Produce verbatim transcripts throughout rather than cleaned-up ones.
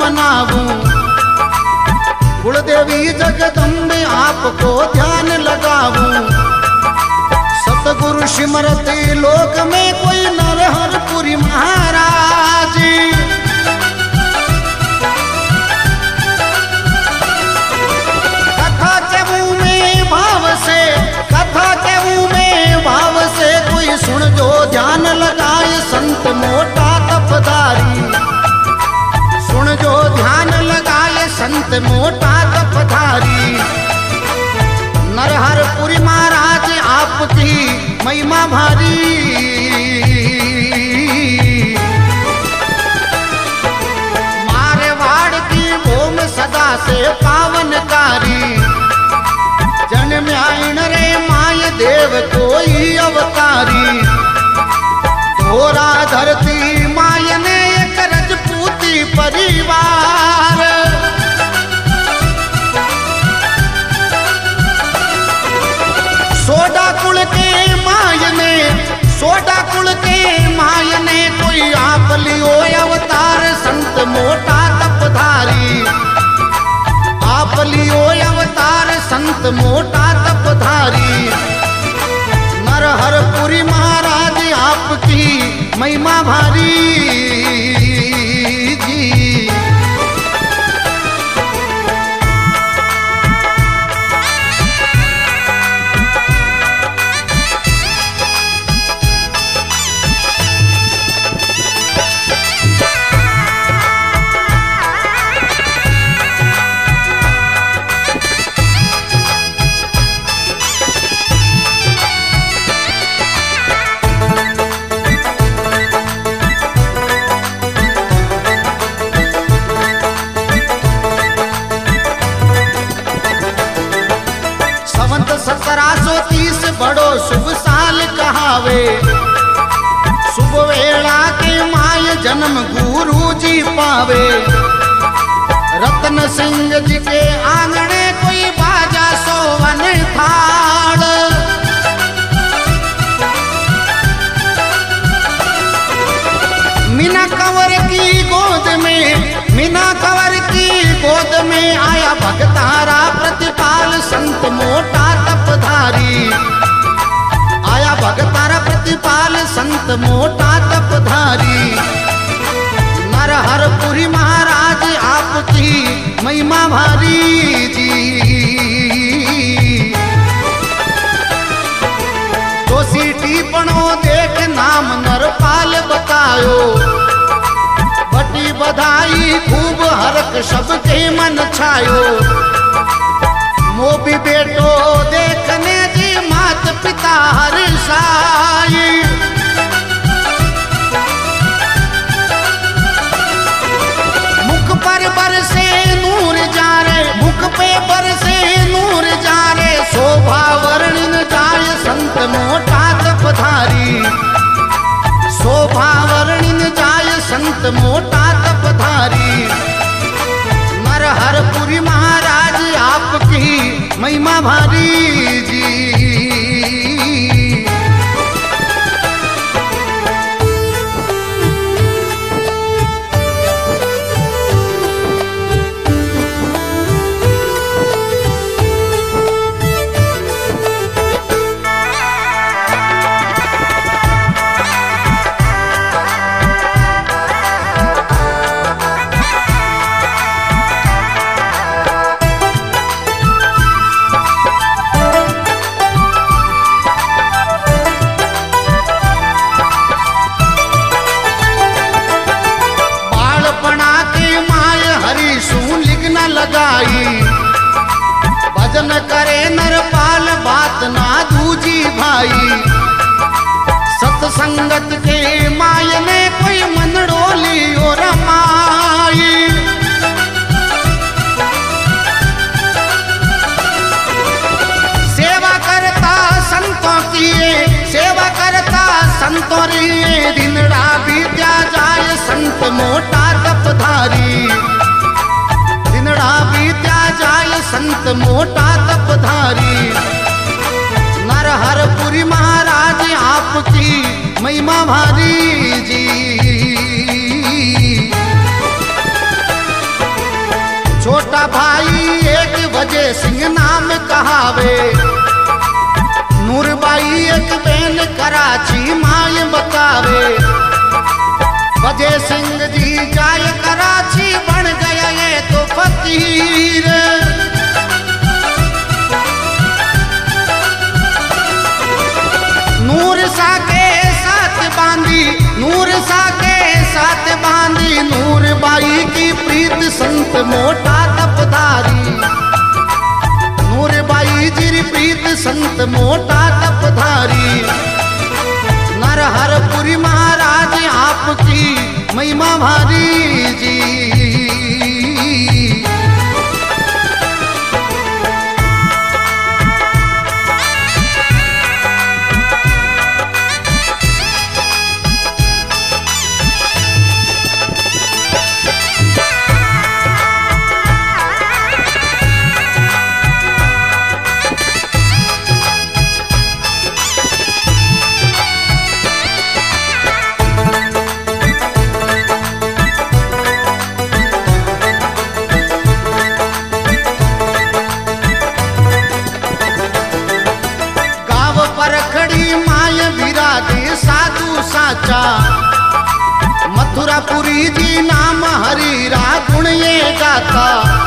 मनाऊं। कुलदेवी जगदम्बे आपको ध्यान लगाऊं। सतगुरु सिमरते लोक में कोई नरहरपुरी महाराज। कथा कहूं में भाव से, कथा कहूं में भाव से, कोई सुन जो ध्यान लगाए संत मोटा तपधारी। सुन जो ध्यान लगाए संत मोटा तपधारी। नरहरपुरी महाराज आपकी महिमा भारी। मारवाड़ की भूमि सदा से पावनकारी। जन्म आइन रे माय देव कोई अवतारी। धोरा धरती माय ने एक रजपूती परिवार। सोडा कुल के माय ने, सोडा कुल के माय ने कोई आप लियो अवतार संत मोटा तपधारी। आप लियो अवतार संत मोटा तपधारी। नरहरपुरी महाराज आपकी महिमा भारी जी। सत्रह सौ तीस बड़ो शुभ साल कहावे। शुभ वेला के माय जन्म गुरु जी पावे। रतन सिंह जी के आंगणे कोई बाजा सोवन थाल। मीना कंवर की गोद में, मीना कंवर की गोद में आया भगतारा प्रतिपाल संत मोटा तपधारी। आया भगतारा प्रतिपाल संत मोटा तपधारी। नरहरपुरी महाराज आपकी महिमा भारी जी। दोषी टीपणों देख नाम नरपाल बतायो। बटी बधाई खूब हरक सबके मन छायो। मोबी बेटो देखने जी मात पिता हर्षाई। मुख पर बरसे नूर जा रे, मुख पे बरसे नूर जा रे। शोभा वर्णन जाय संत मोटा तपधारी। शोभा वर्णन जाय संत मोटा तपधारी। नरहरपुरी महाराज आपकी महिमा भारी जी। भजन करे नरपाल बात ना दूजी भाई। सत्संगत के माय ने कोई मनडोली और माई। सेवा करता संतों की, सेवा करता संतों री। दिनड़ा बीत्या जाए संत मोटा तपधारी। दिनड़ा बीत्या जाए संत मोटा तपधारी। नरहरपुरी महाराज आपकी महिमा भारी जी। छोटा भाई एक वजह सिंह नाम कहावे, नूरबाई एक बहन कराची माय बतावे। वजह सिंह जी जाय कराची बन गया ये तो फकीर। नूर सा के साथ बांधी, नूर सा के साथ बांधी, नूर बाई की प्रीत संत मोटा तपधारी। नूर बाई जी प्रीत संत मोटा तपधारी। नरहरपुरी महाराज आपकी महिमा भारी जी। मथुरापुरी जी नाम हरीरा गुण ये गाता।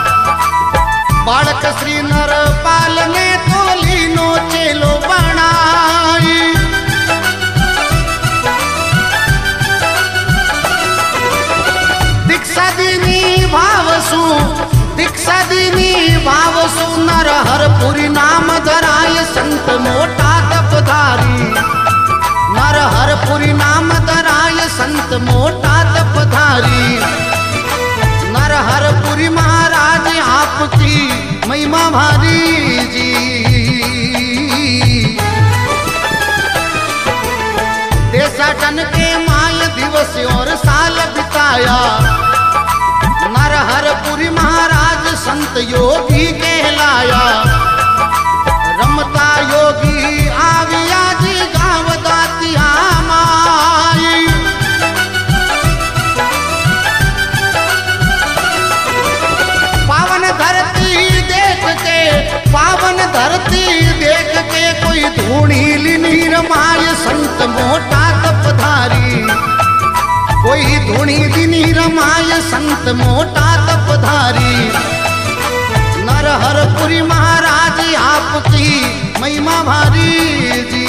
बालक श्री नरपाल ने तो लीनो चेलो बनाई। दीक्षा दीनी भावसु, दीक्षा दीनी भावसु, नरहरपुरी नाम धराय संत मोटा तपधारी। नरहरपुरी नाम धराय संत मोटा तपधारी। नरहरपुरी महाराज आपकी महिमा भारी जी। देशाटन के माय दिवस और साल बिताया। नरहरपुरी महाराज संत योगी कहलाया। रमता योगी आविया जी गाँव दातिया माई। पावन धरती देख के, पावन धरती देख के, कोई धूणी नीरमाय संत मोटा तपधारी। कोई धूणी नीरमाय संत मोटा तपधारी। नरहरपुरी महाराज आपकी महिमा भारी जी।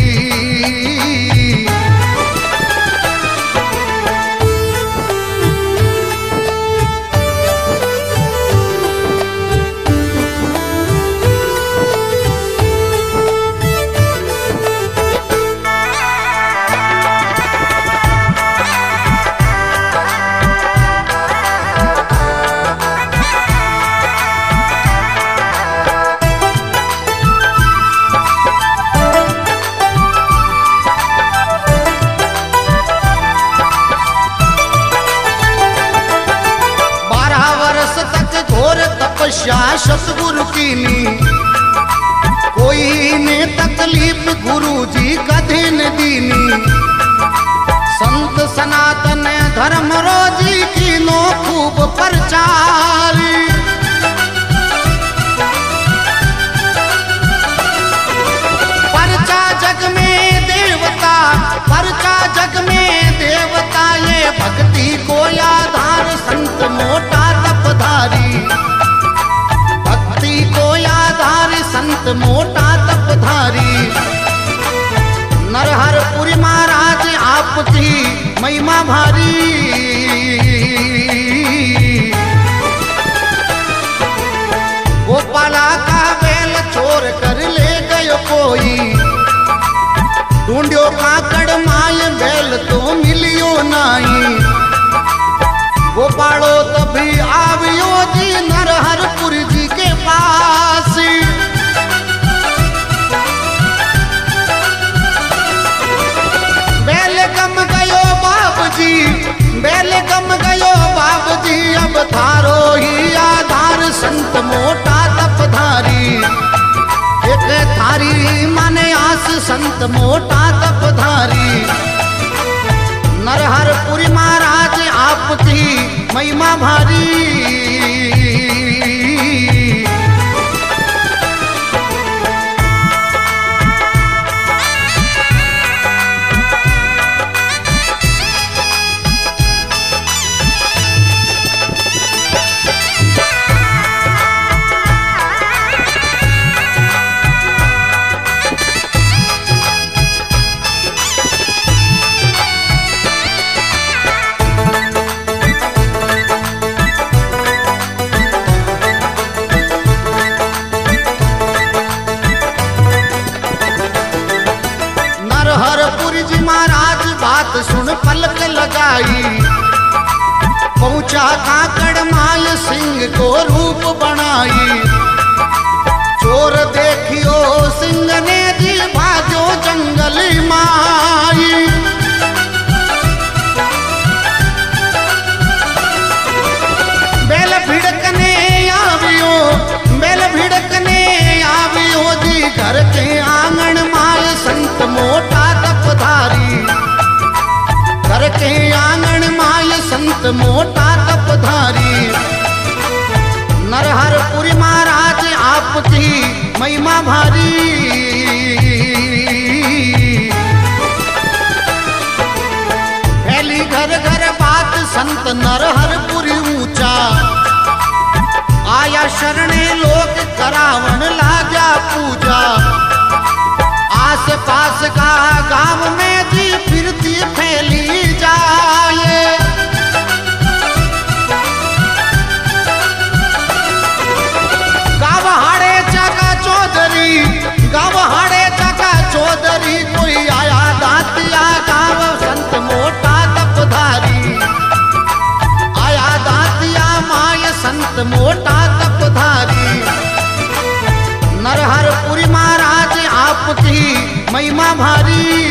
सतगुरु की नी कोई ने तकलीफ गुरु जी कभी न दीनी। संत सनातन धर्म रोजी की नो खूब प्रचारी। परचा जग में देवता, परचा जग में देवता, ये भक्ति को आधार संत मोटा तपधारी। भक्ति को आधार संत मोटा तपधारी। नरहरपुरी महाराज आपकी महिमा भारी। गोपाला का बैल चोर कर ले गयो कोई। ढूंढ्यो काकड़ माय बैल तो मिलियो नाई। गोपालो तभी आवियो जी नरहरपुरी जी के पास। बैल गम गयो बाप जी, बैल गम गयो बाप जी। अब थारो ही आधार संत मोटा तपधारी। एक थारी माने आस संत मोटा तपधारी। नरहरपुरी महाराज आपकी महिमा भारी। पुरी जी महाराज बात सुन पलक लगाई, पहुंचा काकड़ माय सिंह को रूप बनाई। चोर देखियो सिंह ने जी भाजो जंगल माई। बेल भिड़कने आवियो, बेल भिड़कने आवियो जी घर के आंगन माय संत मोटा तपधारी। घर के आंगन माय संत मोटा तपधारी। नरहरपुरी महाराज आपकी महिमा भारी। फैली घर घर बात संत नरहरपुरी ऊंचा। आया शरणे लोग करावन लाजा पूजा। आस पास का गांव में जी फिरती फैली जाए। गाँव हाड़े जगा चौधरी, गाँव हाड़े जगा चौधरी। कोई आया दातिया गाँव संत मोटा तपधारी। आया दातिया माय संत मोटा तपधारी। नरहरपुरी महाराज आपकी महिमा भारी।